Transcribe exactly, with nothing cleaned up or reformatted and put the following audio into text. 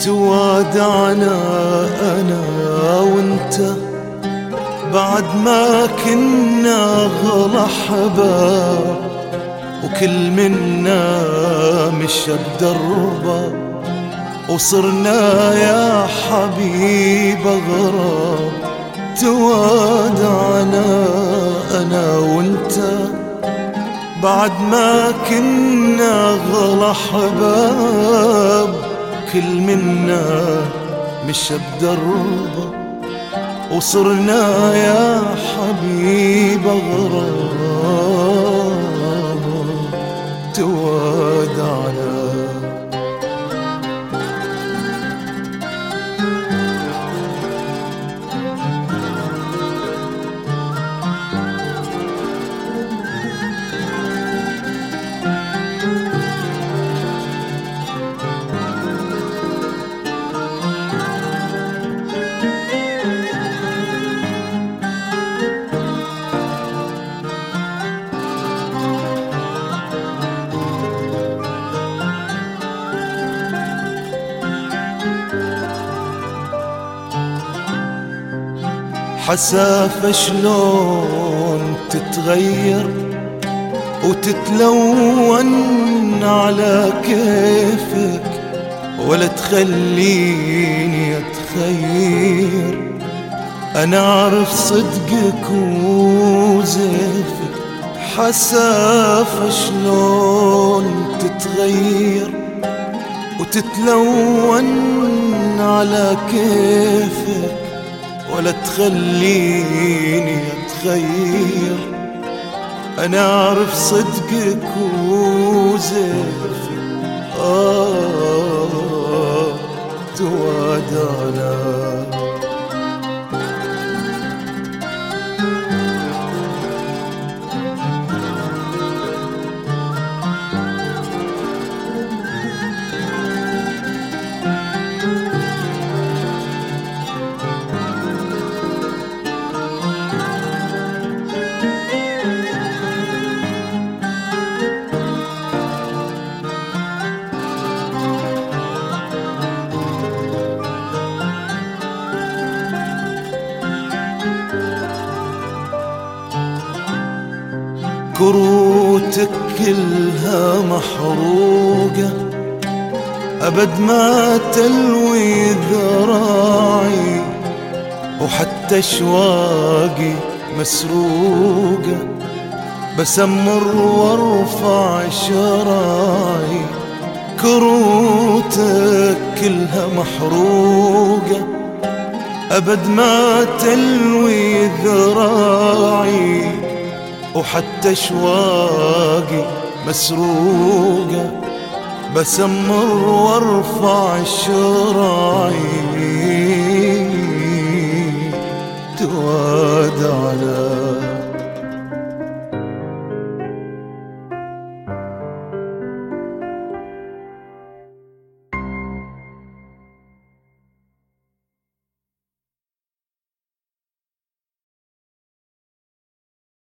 توادعنا أنا وانت بعد ما كنا غلا حباب، وكل منا مشى بدربه، وصرنا يا حبيب غراب. توادعنا أنا وانت بعد ما كنا غلا حباب، كل منا مشى بدربه، وصرنا يا حبيب غراب. توادعنا حسافة شلون تتغير وتتلون على كيفك، ولا تخليني اتخير. انا اعرف صدقك وزيفك. حسافة شلون تتغير وتتلون على كيفك، ولا تخليني اتخير. انا اعرف صدقك وزيفك. آه توادعنا كروتك كلها محروقة، أبد ما تلوي ذراعي، وحتى أشواقي مسروقة، بسمر وارفع شراعي. كروتك كلها محروقة، أبد ما تلوي ذراعي، وحتى أشواقي مسروقة، بسمر وارفع شراعي. توادعنا